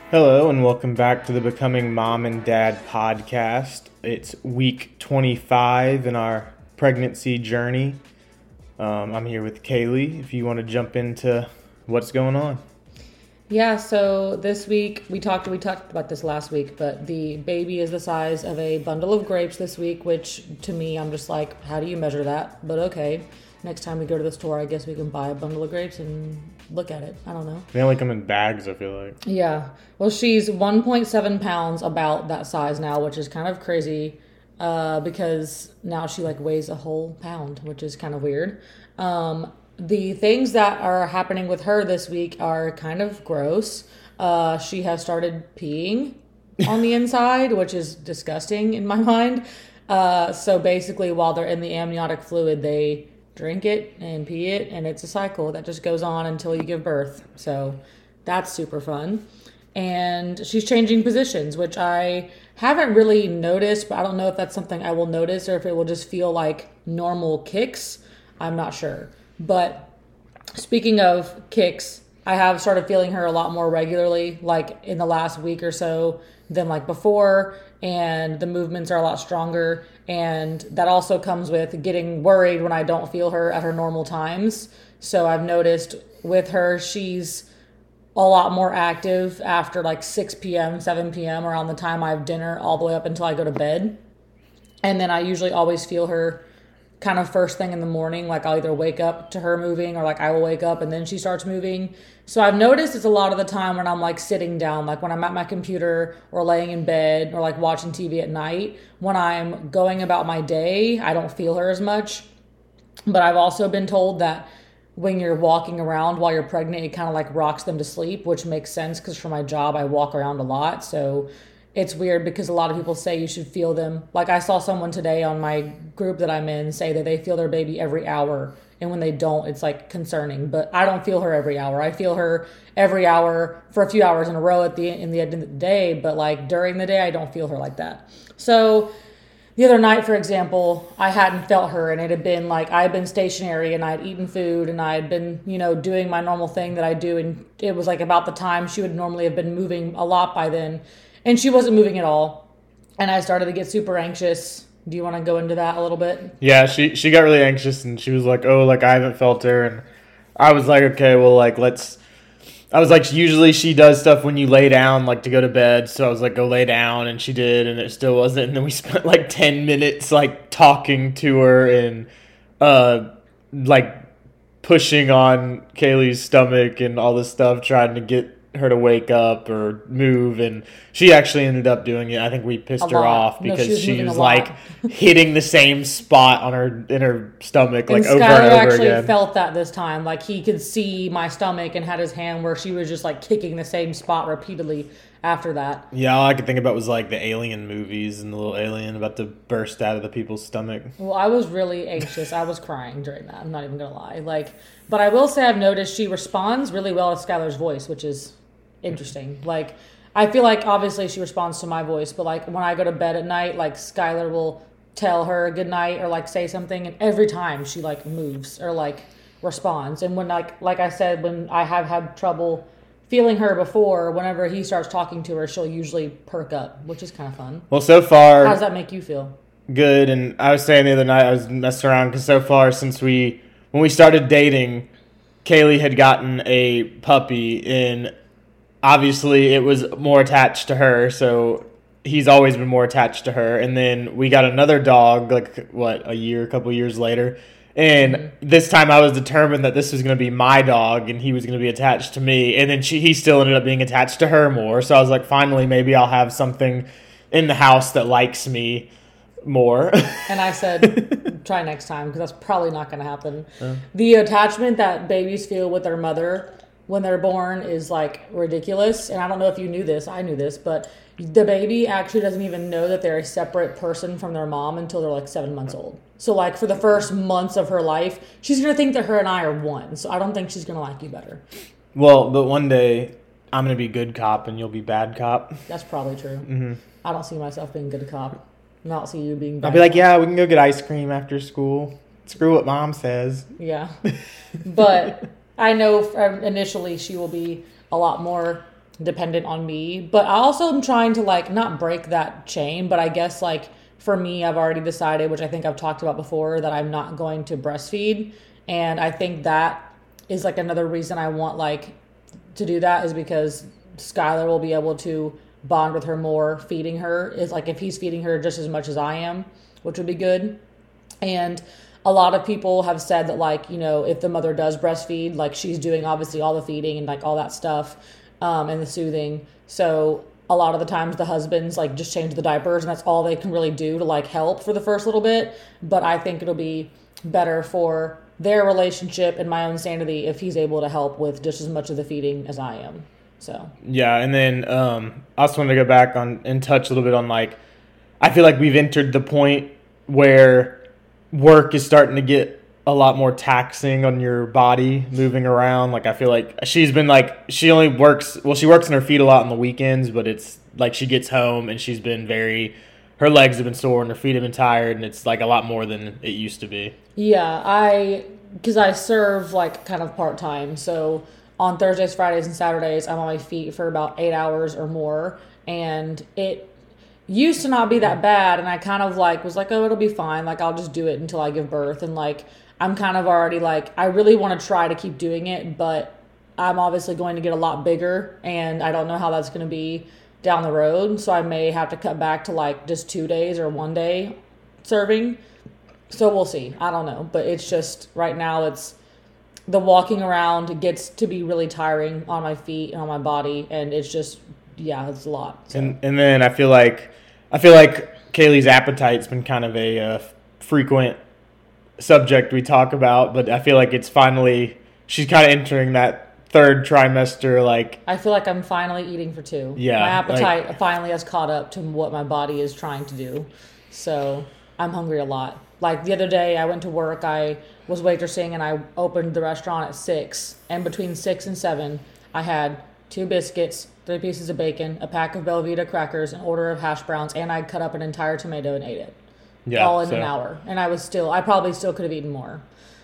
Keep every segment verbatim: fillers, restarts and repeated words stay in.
Hello and welcome back to the Becoming Mom and Dad podcast. It's week twenty-five in our pregnancy journey. Um, I'm here with Kaylee. If you want to jump into what's going on. Yeah, so this week we talked we talked about this last week, but the baby is the size of a bundle of grapes this week, which to me I'm just like, how do you measure that? But okay. Next time we go to the store, I guess we can buy a bundle of grapes and look at it. I don't know. They only come in bags, I feel like. Yeah. Well, she's one point seven pounds, about that size now, which is kind of crazy uh, because now she like weighs a whole pound, which is kind of weird. Um, the things that are happening with her this week are kind of gross. Uh, she has started peeing on the inside, which is disgusting in my mind. Uh, so basically, while they're in the amniotic fluid, they drink it and pee it, and it's a cycle that just goes on until you give birth. So that's super fun. And she's changing positions, which I haven't really noticed, but I don't know if that's something I will notice or if it will just feel like normal kicks. I'm not sure. But speaking of kicks, I have started feeling her a lot more regularly, like in the last week or so than like before, and the movements are a lot stronger. And that also comes with getting worried when I don't feel her at her normal times. So I've noticed with her, she's a lot more active after like six p.m., seven p.m. around the time I have dinner all the way up until I go to bed. And then I usually always feel her kind of first thing in the morning. Like I'll either wake up to her moving or like I will wake up and then she starts moving. So I've noticed it's a lot of the time when I'm like sitting down, like when I'm at my computer or laying in bed or like watching T V at night. When I'm going about my day, I don't feel her as much. But I've also been told that when you're walking around while you're pregnant, it kind of like rocks them to sleep, which makes sense because for my job, I walk around a lot. So it's weird because a lot of people say you should feel them. Like I saw someone today on my group that I'm in say that they feel their baby every hour. And when they don't, it's like concerning. But I don't feel her every hour. I feel her every hour for a few hours in a row at the in the end of the day. But like during the day, I don't feel her like that. So the other night, for example, I hadn't felt her, and it had been like I had been stationary and I had eaten food and I had been, you know, doing my normal thing that I do. And it was like about the time she would normally have been moving a lot by then. And she wasn't moving at all. And I started to get super anxious. Do you want to go into that a little bit? Yeah, she, she got really anxious and she was like, oh, like I haven't felt her. And I was like, okay, well, like let's... I was like, usually she does stuff when you lay down, like to go to bed. So I was like, go lay down. And she did, and it still wasn't. And then we spent like ten minutes like talking to her and uh, like pushing on Kaylee's stomach and all this stuff, trying to get her to wake up or move, and she actually ended up doing it. I think we pissed A her lot. off No, because she was she moving was a lot. like hitting the same spot on her in her stomach like and over Skylar and over actually again. felt that this time. Like he could see my stomach and had his hand where she was just like kicking the same spot repeatedly after that. Yeah, all I could think about was like the Alien movies and the little alien about to burst out of the people's stomach. Well, I was really anxious. I was crying during that. I'm not even gonna lie. Like, but I will say I've noticed she responds really well to Skylar's voice, which is interesting. Like, I feel like obviously she responds to my voice, but like when I go to bed at night, like Skylar will tell her good night or like say something, and every time she like moves or like responds. And when like like I said, when I have had trouble feeling her before, whenever he starts talking to her, she'll usually perk up, which is kind of fun. Well, so far, How does that make you feel? good. And I was saying the other night, I was messing around because so far since we when we started dating, Kaylee had gotten a puppy, and obviously it was more attached to her, so he's always been more attached to her. And then we got another dog like what a year a couple years later, and mm-hmm. this time I was determined that this was going to be my dog and he was going to be attached to me. And then she he still ended up being attached to her more, so I was like, finally maybe I'll have something in the house that likes me more. And I said, try next time, because that's probably not going to happen. Uh. The attachment that babies feel with their mother when they're born is like ridiculous. And I don't know if you knew this, I knew this, but the baby actually doesn't even know that they're a separate person from their mom until they're like seven months old. So like for the first months of her life, she's going to think that her and I are one. So I don't think she's going to like you better. Well, but one day I'm going to be good cop and you'll be bad cop. That's probably true. Mm-hmm. I don't see myself being good cop. I don't see you being bad I'll be like, cop. yeah, we can go get ice cream after school. Screw what mom says. Yeah. But I know initially she will be a lot more dependent on me. But I also am trying to like not break that chain, but I guess like for me, I've already decided, which I think I've talked about before, that I'm not going to breastfeed. And I think that is like another reason I want like to do that, is because Skylar will be able to bond with her more feeding her. Is like if he's feeding her just as much as I am, which would be good. And a lot of people have said that like, you know, if the mother does breastfeed, like she's doing obviously all the feeding and like all that stuff um, and the soothing. So a lot of the times the husbands like just change the diapers and that's all they can really do to like help for the first little bit. But I think it'll be better for their relationship and my own sanity if he's able to help with just as much of the feeding as I am. So yeah, and then um, I also wanted to go back on and touch a little bit on like, I feel like we've entered the point where work is starting to get a lot more taxing on your body moving around. Like I feel like she's been like, she only works, well, she works in her feet a lot on the weekends, but it's like she gets home and she's been very, her legs have been sore and her feet have been tired, and it's like a lot more than it used to be. Yeah, I, because I serve like kind of part-time, so on Thursdays, Fridays, and Saturdays, I'm on my feet for about eight hours or more, and it used to not be that bad, and I kind of like was like, oh, it'll be fine, like I'll just do it until I give birth, and like I'm kind of already like, I really want to try to keep doing it, but I'm obviously going to get a lot bigger, and I don't know how that's going to be down the road, so I may have to cut back to like just two days or one day serving, so we'll see. I don't know, but it's just right now it's the walking around gets to be really tiring on my feet and on my body, and it's just, yeah, it's a lot. So. And and then I feel like I feel like Kaylee's appetite's been kind of a uh, frequent subject we talk about, but I feel like it's finally, she's kind of entering that third trimester. Like I feel like I'm finally eating for two. Yeah, my appetite like, finally has caught up to what my body is trying to do. So I'm hungry a lot. Like the other day I went to work, I was waitressing and I opened the restaurant at six, and between six and seven I had two biscuits, three pieces of bacon, a pack of Belvita crackers, an order of hash browns, and I cut up an entire tomato and ate it. Yeah, all in so. an hour. And I was still, I probably still could have eaten more.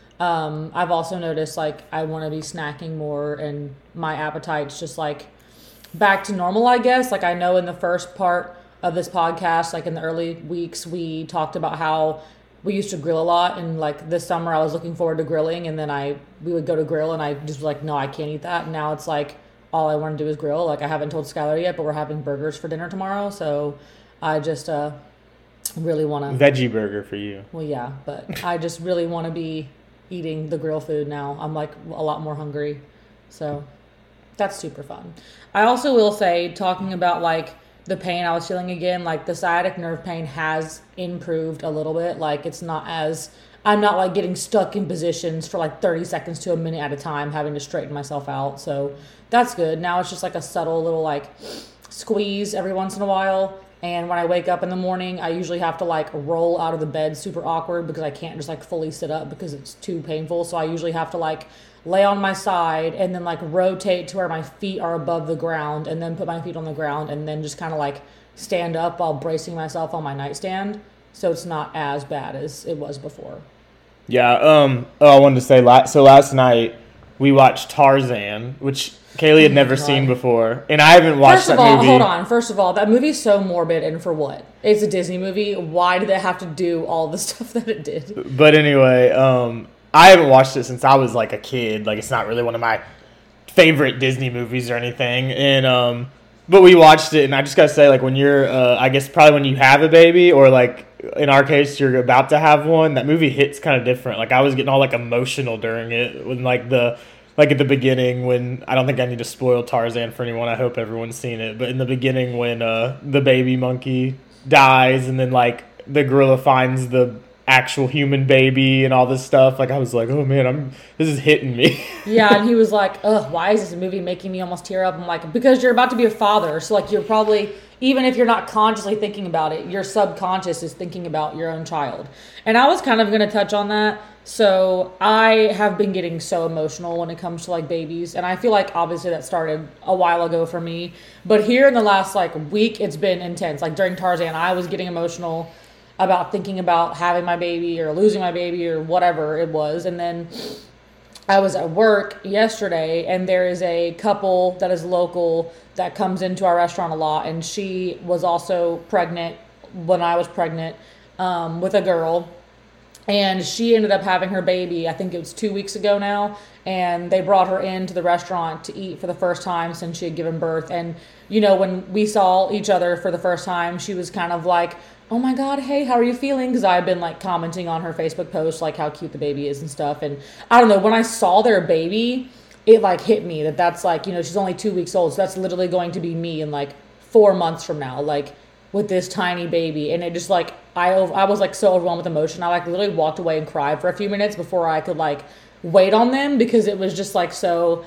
Um, I've also noticed like I want to be snacking more, and my appetite's just like back to normal, I guess. Like I know in the first part of this podcast, like in the early weeks, we talked about how we used to grill a lot, and like this summer I was looking forward to grilling, and then I we would go to grill and I just was like, no, I can't eat that. And now it's like all I want to do is grill. Like I haven't told Skylar yet, but we're having burgers for dinner tomorrow, so I just uh really want to veggie burger for you. Well, yeah, but I just really want to be eating the grill food now. I'm like a lot more hungry, so that's super fun. I also will say, talking about like the pain I was feeling again, like the sciatic nerve pain has improved a little bit. Like it's not as, I'm not like getting stuck in positions for like thirty seconds to a minute at a time, having to straighten myself out. So that's good. Now it's just like a subtle little like squeeze every once in a while. And when I wake up in the morning, I usually have to like roll out of the bed super awkward because I can't just like fully sit up because it's too painful. So I usually have to like lay on my side and then like rotate to where my feet are above the ground, and then put my feet on the ground, and then just kind of like stand up while bracing myself on my nightstand. So it's not as bad as it was before. Yeah. Um. Oh, I wanted to say, so last night we watched Tarzan, which Kaylee had oh never God. seen before, and I haven't watched First of that all, movie. Hold on. First of all, that movie's so morbid, and for what? It's a Disney movie. Why did it have to do all the stuff that it did? But anyway, um, I haven't watched it since I was like a kid. Like it's not really one of my favorite Disney movies or anything. And um, but we watched it, and I just gotta say, like when you're, uh, I guess probably when you have a baby, or like in our case, you're about to have one, that movie hits kind of different. Like I was getting all like emotional during it when like the. Like at the beginning when, I don't think I need to spoil Tarzan for anyone, I hope everyone's seen it, but in the beginning when uh, the baby monkey dies and then like the gorilla finds the actual human baby and all this stuff, like I was like, oh man, I'm this is hitting me. Yeah, and he was like, ugh, why is this movie making me almost tear up? I'm like, because you're about to be a father, so like you're probably, even if you're not consciously thinking about it, your subconscious is thinking about your own child. And I was kind of going to touch on that. So I have been getting so emotional when it comes to like babies, and I feel like obviously that started a while ago for me, but here in the last like week it's been intense. Like during Tarzan I was getting emotional about thinking about having my baby or losing my baby or whatever it was, and then I was at work yesterday, and there is a couple that is local that comes into our restaurant a lot, and she was also pregnant when I was pregnant um, with a girl, and she ended up having her baby. I think it was two weeks ago now, and they brought her into the restaurant to eat for the first time since she had given birth. And you know, when we saw each other for the first time, she was kind of like, oh my God, hey, how are you feeling? Because I've been like commenting on her Facebook posts, like how cute the baby is and stuff. And I don't know, when I saw their baby, it like hit me that that's like, you know, she's only two weeks old. So that's literally going to be me in like four months from now, like with this tiny baby. And it just like, I, I was like so overwhelmed with emotion. I like literally walked away and cried for a few minutes before I could like wait on them, because it was just like so,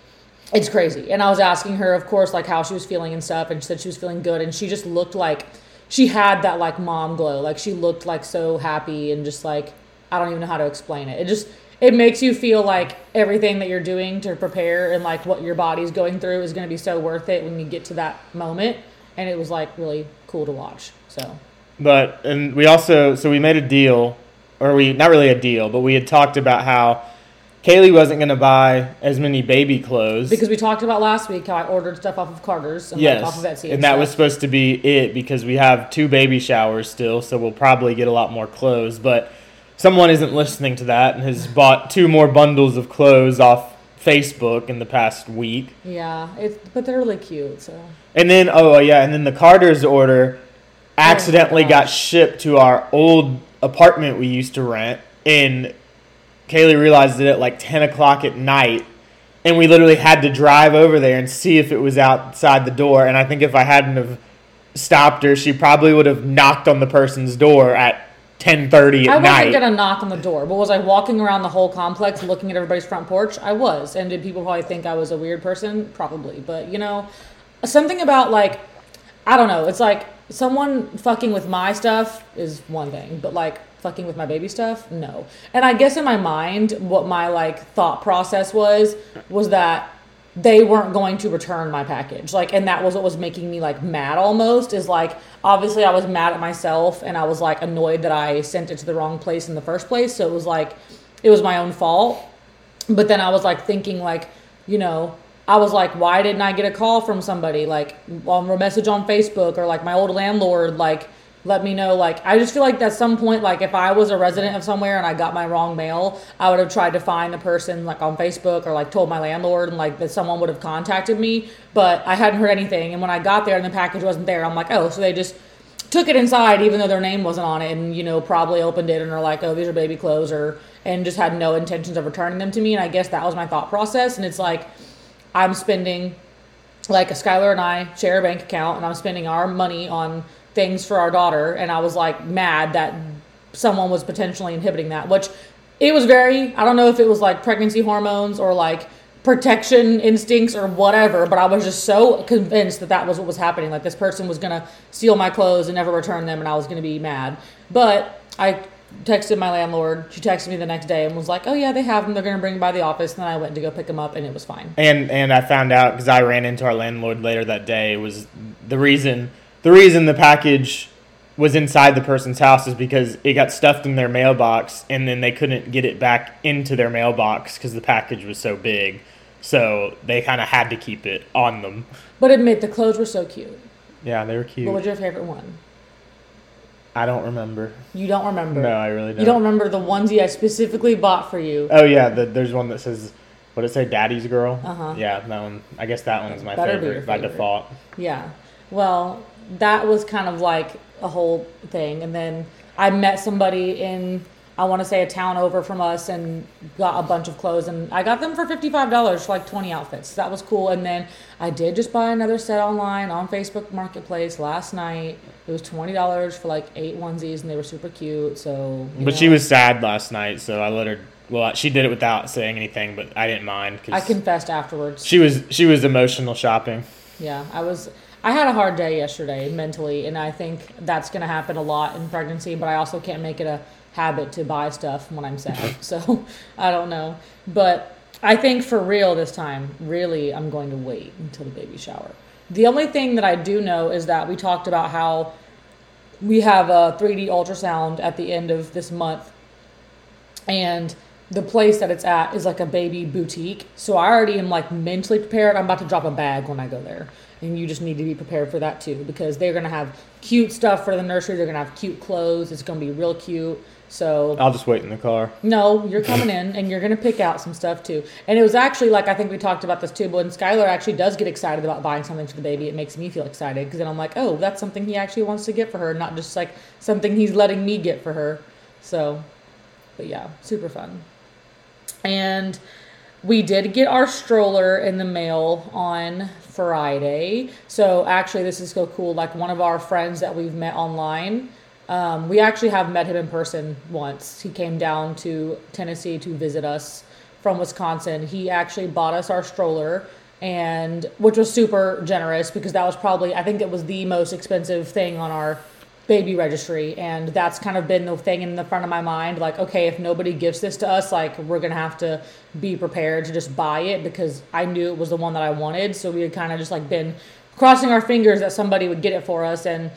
it's crazy. And I was asking her, of course, like how she was feeling and stuff. And she said she was feeling good. And she just looked like, she had that like mom glow. Like she looked like so happy, and just like, I don't even know how to explain it. It just, it makes you feel like everything that you're doing to prepare and like what your body's going through is going to be so worth it when you get to that moment. And it was like really cool to watch. So, but, and we also, so we made a deal, or we, not really a deal, but we had talked about how Kaylee wasn't going to buy as many baby clothes. Because we talked about last week how I ordered stuff off of Carter's and yes, like off of Etsy. And, and that stuff. was supposed to be it, because we have two baby showers still, so we'll probably get a lot more clothes. But someone isn't listening to that and has bought two more bundles of clothes off Facebook in the past week. Yeah, it's, but they're really cute, so. And then, oh yeah, and then the Carter's order accidentally oh got shipped to our old apartment we used to rent, and Kaylee realized it at like ten o'clock at night, and we literally had to drive over there and see if it was outside the door. And I think if I hadn't have stopped her, she probably would have knocked on the person's door at ten thirty at I night. wasn't going to knock on the door, but was I walking around the whole complex looking at everybody's front porch? I was. And did people probably think I was a weird person? Probably. But, you know, something about like, I don't know. It's like someone fucking with my stuff is one thing, but like, fucking with my baby stuff? No. And I guess in my mind, what my like thought process was, was that they weren't going to return my package. Like, and that was what was making me like mad almost, is like, obviously I was mad at myself, and I was like annoyed that I sent it to the wrong place in the first place. So it was like, it was my own fault. But then I was like thinking like, you know, I was like, why didn't I get a call from somebody, like on a message on Facebook, or like my old landlord, like, let me know. Like, I just feel like at some point, like if I was a resident of somewhere and I got my wrong mail, I would have tried to find the person like on Facebook, or like told my landlord, and like that someone would have contacted me, but I hadn't heard anything. And when I got there and the package wasn't there, I'm like, oh, so they just took it inside even though their name wasn't on it, and, you know, probably opened it and are like, oh, these are baby clothes, or, and just had no intentions of returning them to me. And I guess that was my thought process. And it's like, I'm spending, like Skylar and I share a bank account, and I'm spending our money on things for our daughter, and I was like mad that someone was potentially inhibiting that, which it was very, I don't know if it was like pregnancy hormones or like protection instincts or whatever, but I was just so convinced that that was what was happening. Like this person was going to steal my clothes and never return them, and I was going to be mad. But I texted my landlord. She texted me the next day and was like, oh yeah, they have them. They're going to bring them by the office. And then I went to go pick them up, and it was fine. And and I found out, because I ran into our landlord later that day, was the reason the reason the package was inside the person's house is because it got stuffed in their mailbox, and then they couldn't get it back into their mailbox because the package was so big. So they kind of had to keep it on them. But admit, the clothes were so cute. Yeah, they were cute. What was your favorite one? I don't remember. You don't remember? No, I really don't. You don't remember the onesie I specifically bought for you? Oh, yeah. The, there's one that says, what did it say, Daddy's Girl? Uh-huh. Yeah, that one. I guess that one's my Better be favorite, your by favorite. default. Yeah. Well, that was kind of like a whole thing. And then I met somebody in, I want to say, a town over from us, and got a bunch of clothes, and I got them for fifty-five dollars for like twenty outfits. That was cool. And then I did just buy another set online on Facebook Marketplace last night. It was twenty dollars for like eight onesies, and they were super cute. So, But know. she was sad last night, so I let her, well, she did it without saying anything, but I didn't mind. Cause I confessed afterwards. She was, she was emotional shopping. Yeah, I was. I had a hard day yesterday mentally, and I think that's going to happen a lot in pregnancy, but I also can't make it a habit to buy stuff when I'm sad. So I don't know. But I think for real this time, really, I'm going to wait until the baby shower. The only thing that I do know is that we talked about how we have a three D ultrasound at the end of this month, and the place that it's at is like a baby boutique. So I already am like mentally prepared. I'm about to drop a bag when I go there. And you just need to be prepared for that too, because they're going to have cute stuff for the nursery. They're going to have cute clothes. It's going to be real cute. So I'll just wait in the car. No, you're coming in and you're going to pick out some stuff too. And it was actually like, I think we talked about this too, but when Skylar actually does get excited about buying something for the baby, it makes me feel excited because then I'm like, oh, that's something he actually wants to get for her, not just like something he's letting me get for her. So, but yeah, super fun. And we did get our stroller in the mail on Friday. So actually this is so cool. Like one of our friends that we've met online, um, we actually have met him in person once. He came down to Tennessee to visit us from Wisconsin. He actually bought us our stroller, and which was super generous because that was probably, I think it was the most expensive thing on our baby registry, and that's kind of been the thing in the front of my mind, like, okay, if nobody gives this to us, like, we're gonna have to be prepared to just buy it because I knew it was the one that I wanted. So we had kind of just like been crossing our fingers that somebody would get it for us, and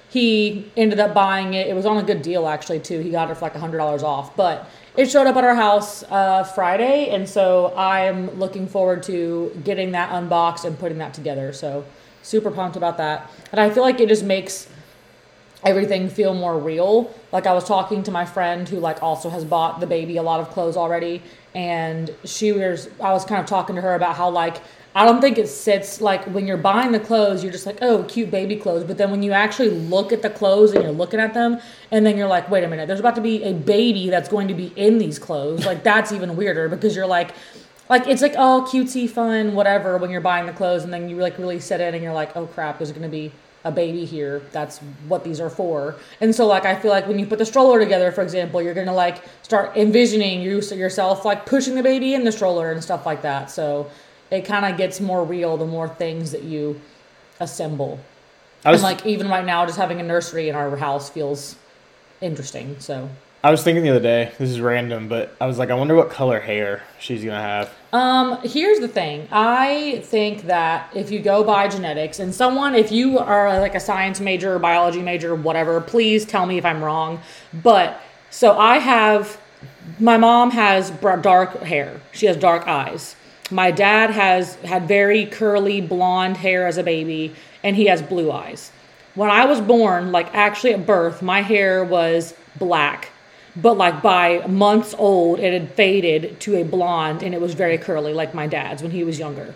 he ended up buying it. It was on a good deal actually too. He got it for like a hundred dollars off, but it showed up at our house uh, Friday, and so I'm looking forward to getting that unboxed and putting that together. So super pumped about that, and I feel like it just makes everything feel more real. Like I was talking to my friend who like also has bought the baby a lot of clothes already, and she was I was kind of talking to her about how like I don't think it sits like when you're buying the clothes, you're just like, oh, cute baby clothes. But then when you actually look at the clothes and you're looking at them, and then you're like, wait a minute, there's about to be a baby that's going to be in these clothes. Like that's even weirder because you're like, like it's like, oh, cutesy, fun, whatever when you're buying the clothes, and then you like really sit in and you're like, oh crap, there's going to be a baby here. That's what these are for. And so like I feel like when you put the stroller together, for example, you're gonna like start envisioning you yourself like pushing the baby in the stroller and stuff like that. So it kind of gets more real the more things that you assemble. I was, and like even right now, just having a nursery in our house feels interesting. So I was thinking the other day, this is random, but I was like, I wonder what color hair she's gonna have. Um, here's the thing. I think that if you go by genetics, and someone, if you are like a science major, biology major, whatever, please tell me if I'm wrong. But so I have, my mom has dark hair. She has dark eyes. My dad has had very curly blonde hair as a baby, and he has blue eyes. When I was born, like actually at birth, my hair was black. But like by months old, it had faded to a blonde, and it was very curly, like my dad's when he was younger.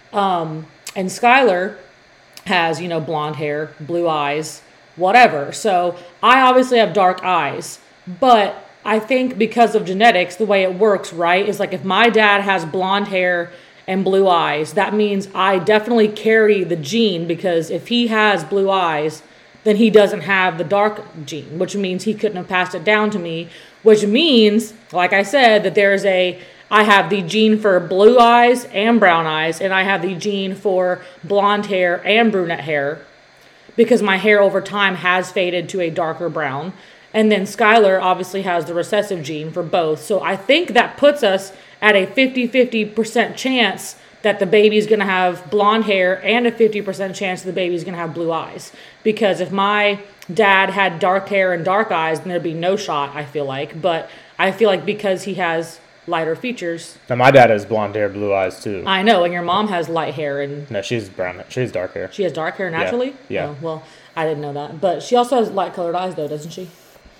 Um, and Skylar has, you know, blonde hair, blue eyes, whatever. So I obviously have dark eyes, but I think because of genetics, the way it works, right, is like if my dad has blonde hair and blue eyes, that means I definitely carry the gene, because if he has blue eyes, then he doesn't have the dark gene, which means he couldn't have passed it down to me, which means, like I said, that there's a, I have the gene for blue eyes and brown eyes, and I have the gene for blonde hair and brunette hair, because my hair over time has faded to a darker brown. And then Skylar obviously has the recessive gene for both. So I think that puts us at a fifty-fifty percent chance that the baby's going to have blonde hair, and a fifty percent chance that the baby's going to have blue eyes. Because if my dad had dark hair and dark eyes, then there'd be no shot, I feel like. But I feel like because he has lighter features. Now, my dad has blonde hair, blue eyes, too. I know, and your mom has light hair. And no, she's brown. She has dark hair. She has dark hair naturally? Yeah. yeah. Oh, well, I didn't know that. But she also has light-colored eyes, though, doesn't she?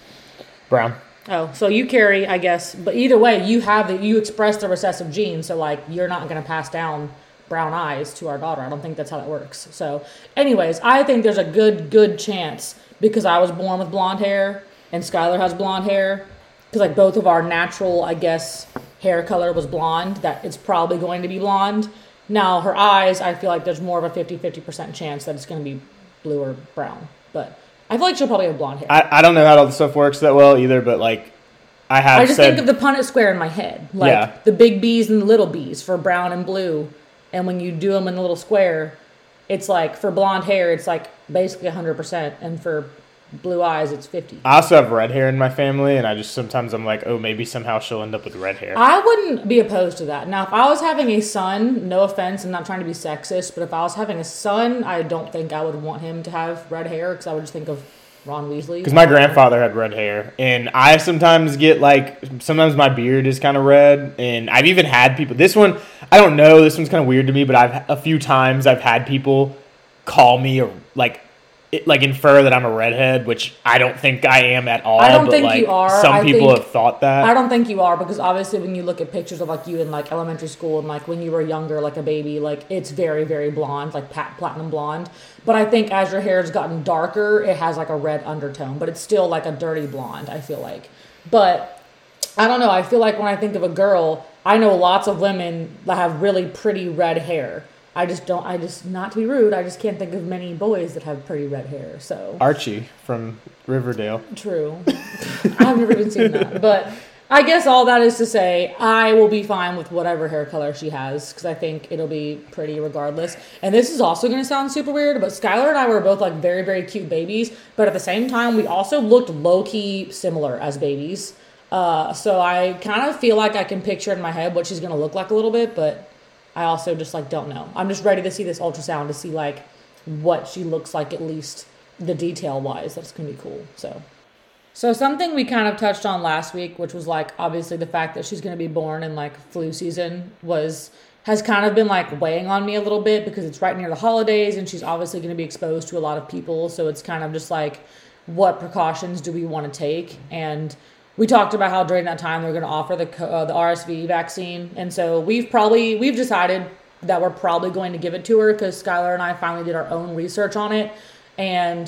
Brown. Oh, so you carry, I guess, but either way, you have the, you express the recessive gene, so like you're not going to pass down brown eyes to our daughter. I don't think that's how that works. So, anyways, I think there's a good, good chance, because I was born with blonde hair and Skylar has blonde hair, because like both of our natural, I guess, hair color was blonde, that it's probably going to be blonde. Now, her eyes, I feel like there's more of a fifty-fifty percent chance that it's going to be blue or brown, but I feel like she'll probably have blonde hair. I, I don't know how all the stuff works that well either, but like I have I just said, think of the Punnett square in my head. Like yeah. the big B's and the little B's for brown and blue. And when you do them in the little square, it's like for blonde hair, it's like basically one hundred percent. And for blue eyes, it's fifty. I also have red hair in my family, and I just sometimes I'm like, oh, maybe somehow she'll end up with red hair. I wouldn't be opposed to that. Now, if I was having a son, no offense, I'm not trying to be sexist, but if I was having a son, I don't think I would want him to have red hair, because I would just think of Ron Weasley. Because my grandfather had red hair, and I sometimes get like sometimes my beard is kind of red, and I've even had people. This one, I don't know. This one's kind of weird to me, but I've a few times I've had people call me or like. It, like infer that I'm a redhead, which I don't think I am at all. I don't but think like, you are. Some I people think, have thought that. I don't think you are because obviously when you look at pictures of like you in like elementary school and like when you were younger, like a baby, like it's very, very blonde, like pat, platinum blonde. But I think as your hair has gotten darker, it has like a red undertone, but it's still like a dirty blonde, I feel like. But I don't know. I feel like when I think of a girl, I know lots of women that have really pretty red hair. I just don't, I just, not to be rude, I just can't think of many boys that have pretty red hair, so. Archie from Riverdale. True. I've never even seen that. But I guess all that is to say, I will be fine with whatever hair color she has, because I think it'll be pretty regardless. And this is also going to sound super weird, but Skylar and I were both like very, very cute babies, but at the same time, we also looked low-key similar as babies. Uh, so I kind of feel like I can picture in my head what she's going to look like a little bit, but I also just like don't know. I'm just ready to see this ultrasound to see like what she looks like, at least the detail wise. That's gonna be cool. So, so something we kind of touched on last week, which was like obviously the fact that she's gonna be born in like flu season, was has kind of been like weighing on me a little bit because it's right near the holidays and she's obviously gonna be exposed to a lot of people. So it's kind of just like, what precautions do we want to take? And we talked about how during that time they're going to offer the uh, the R S V vaccine, and so we've probably we've decided that we're probably going to give it to her because Skylar and I finally did our own research on it, and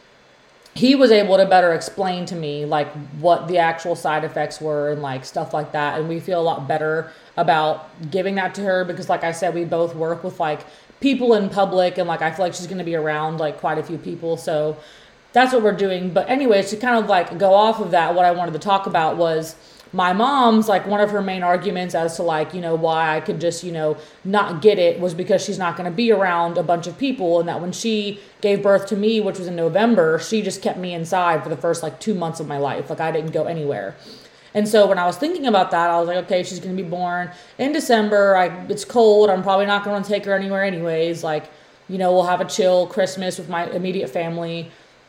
he was able to better explain to me like what the actual side effects were and like stuff like that, and we feel a lot better about giving that to her because, like I said, we both work with like people in public, and like I feel like she's going to be around like quite a few people, so. That's what we're doing. But anyways, to kind of like go off of that, what I wanted to talk about was my mom's like one of her main arguments as to like, you know, why I could just, you know, not get it was because she's not going to be around a bunch of people. And that when she gave birth to me, which was in November, she just kept me inside for the first like two months of my life. Like I didn't go anywhere. And so when I was thinking about that, I was like, okay, she's going to be born in December. I, it's cold. I'm probably not going to take her anywhere anyways. Like, you know, we'll have a chill Christmas with my immediate family.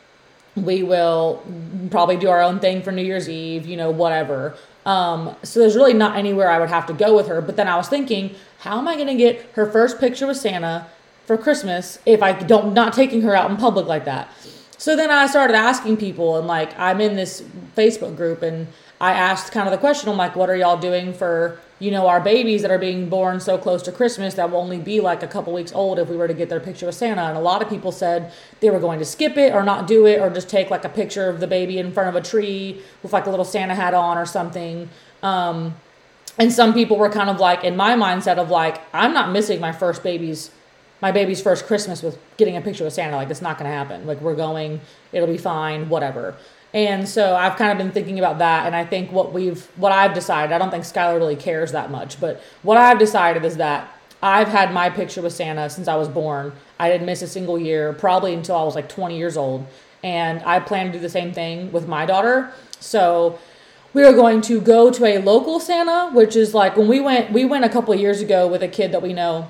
We will probably do our own thing for New Year's Eve, you know, whatever. Um, so there's really not anywhere I would have to go with her. But then I was thinking, how am I going to get her first picture with Santa for Christmas if I don't not taking her out in public like that? So then I started asking people, and like I'm in this Facebook group, and I asked kind of the question, I'm like, what are y'all doing for, you know, our babies that are being born so close to Christmas that will only be like a couple weeks old if we were to get their picture with Santa? And a lot of people said they were going to skip it or not do it or just take like a picture of the baby in front of a tree with like a little Santa hat on or something. Um, and some people were kind of like in my mindset of like, I'm not missing my first baby's, my baby's first Christmas with getting a picture with Santa. Like it's not going to happen. Like we're going, it'll be fine, whatever. And so I've kind of been thinking about that, and I think what we've, what I've decided, I don't think Skylar really cares that much, but what I've decided is that I've had my picture with Santa since I was born. I didn't miss a single year, probably until I was like twenty years old, and I plan to do the same thing with my daughter. So we are going to go to a local Santa, which is like when we went, we went a couple of years ago with a kid that we know,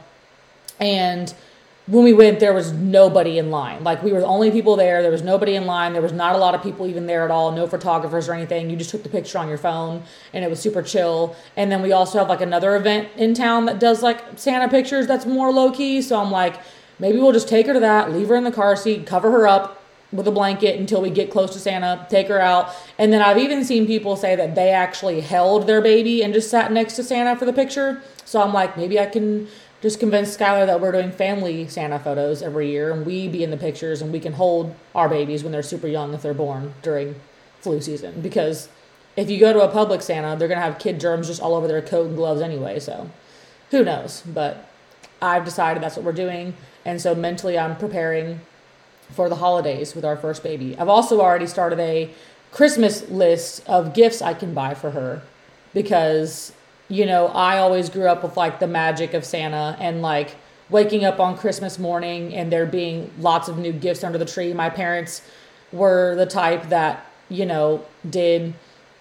and when we went, there was nobody in line. Like, we were the only people there. There was nobody in line. There was not a lot of people even there at all. No photographers or anything. You just took the picture on your phone, and it was super chill. And then we also have, like, another event in town that does, like, Santa pictures that's more low-key. So I'm like, maybe we'll just take her to that, leave her in the car seat, cover her up with a blanket until we get close to Santa, take her out. And then I've even seen people say that they actually held their baby and just sat next to Santa for the picture. So I'm like, maybe I can just convince Skylar that we're doing family Santa photos every year and we be in the pictures and we can hold our babies when they're super young if they're born during flu season. Because if you go to a public Santa, they're going to have kid germs just all over their coat and gloves anyway. So who knows? But I've decided that's what we're doing. And so mentally I'm preparing for the holidays with our first baby. I've also already started a Christmas list of gifts I can buy for her because, you know, I always grew up with like the magic of Santa and like waking up on Christmas morning and there being lots of new gifts under the tree. My parents were the type that, you know, did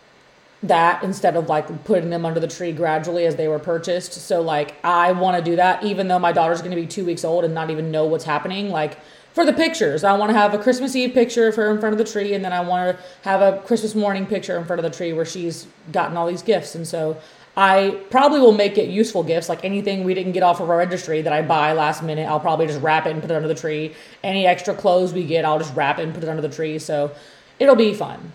that instead of like putting them under the tree gradually as they were purchased. So like I want to do that even though my daughter's going to be two weeks old and not even know what's happening. Like For the pictures, I want to have a Christmas Eve picture of her in front of the tree, and then I want to have a Christmas morning picture in front of the tree where she's gotten all these gifts. And so I probably will make it useful gifts, like anything we didn't get off of our registry that I buy last minute, I'll probably just wrap it and put it under the tree. Any extra clothes we get, I'll just wrap it and put it under the tree. So it'll be fun.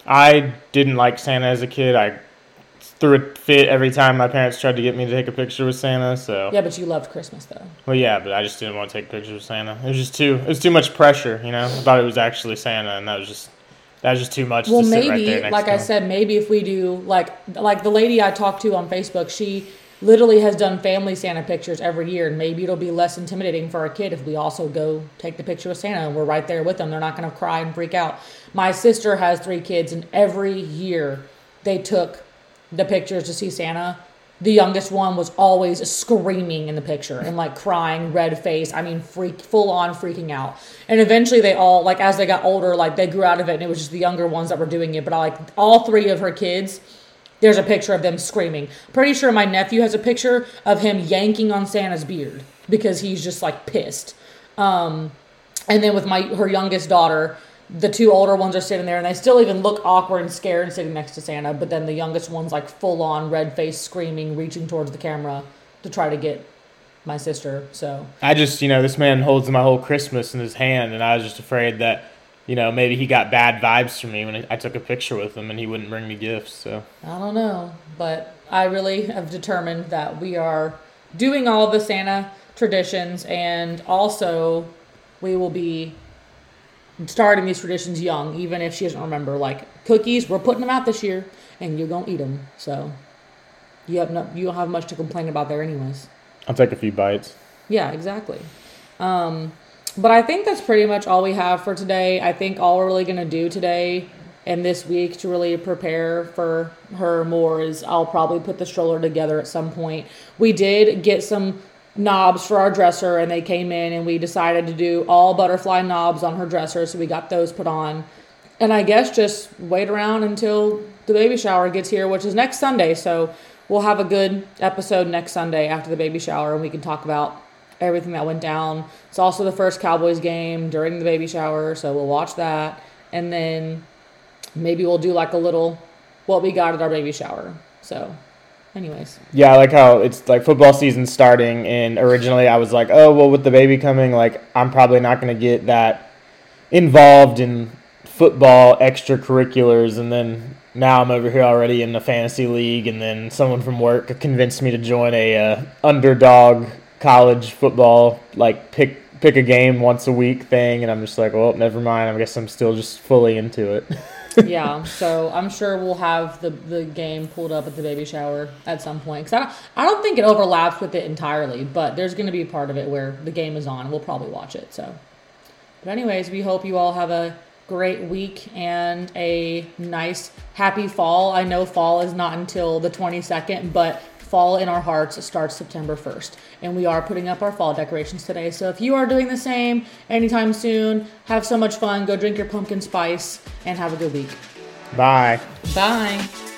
I didn't like Santa as a kid. I threw a fit every time my parents tried to get me to take a picture with Santa. So yeah, but you loved Christmas though. Well, yeah, but I just didn't want to take pictures with Santa. It was just too. It was too much pressure, you know. I thought it was actually Santa, and that was just that was just too much. Well, to maybe, sit right there next like to I him. said, maybe if we do like like the lady I talked to on Facebook, she literally has done family Santa pictures every year, and maybe it'll be less intimidating for a kid if we also go take the picture with Santa and we're right there with them. They're not going to cry and freak out. My sister has three kids, and every year they took the pictures to see Santa. The youngest one was always screaming in the picture and like crying, red face. I mean, freak, full on freaking out. And eventually they all, like as they got older, like they grew out of it, and it was just the younger ones that were doing it. But I like all three of her kids, there's a picture of them screaming. Pretty sure my nephew has a picture of him yanking on Santa's beard because he's just like pissed. Um, and then with my her youngest daughter, the two older ones are sitting there, and they still even look awkward and scared sitting next to Santa. But then the youngest one's like full on red face, screaming, reaching towards the camera to try to get my sister. So I just, you know, this man holds my whole Christmas in his hand, and I was just afraid that, you know, maybe he got bad vibes from me when I took a picture with him and he wouldn't bring me gifts. So I don't know, but I really have determined that we are doing all the Santa traditions, and also we will be starting these traditions young, even if she doesn't remember. Like cookies, we're putting them out this year, and you're gonna eat them. So you have no, you don't have much to complain about there, anyways. I'll take a few bites. Yeah, exactly. Um, but I think that's pretty much all we have for today. I think all we're really gonna do today and this week to really prepare for her more is I'll probably put the stroller together at some point. We did get some knobs for our dresser, and they came in, and we decided to do all butterfly knobs on her dresser, so we got those put on. And I guess just wait around until the baby shower gets here, which is next Sunday. So we'll have a good episode next Sunday after the baby shower, and we can talk about everything that went down. It's also the first Cowboys game during the baby shower, so we'll watch that, and then maybe we'll do like a little what we got at our baby shower. So anyways. Yeah, I like how it's like football season starting, and originally I was like, oh, well, with the baby coming, like I'm probably not going to get that involved in football extracurriculars, and then now I'm over here already in the fantasy league, and then someone from work convinced me to join a uh, underdog college football, like pick pick a game once a week thing, and I'm just like, well, never mind. I guess I'm still just fully into it. Yeah, so I'm sure we'll have the, the game pulled up at the baby shower at some point. Because I don't, I don't think it overlaps with it entirely, but there's going to be a part of it where the game is on, and we'll probably watch it. So, but anyways, we hope you all have a great week and a nice, happy fall. I know fall is not until the twenty-second, but fall in our hearts starts September first. And we are putting up our fall decorations today. So if you are doing the same anytime soon, have so much fun. Go drink your pumpkin spice and have a good week. Bye. Bye.